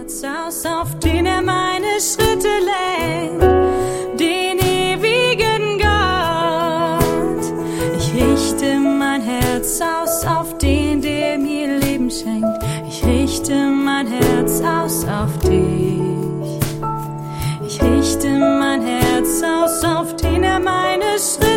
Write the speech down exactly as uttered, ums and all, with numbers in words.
Herz aus, auf den er meine Schritte lenkt, den ewigen Gott. Ich richte mein Herz aus auf den, der mir Leben schenkt. Ich richte mein Herz aus auf dich. Ich richte mein Herz aus, auf den er meine Schritte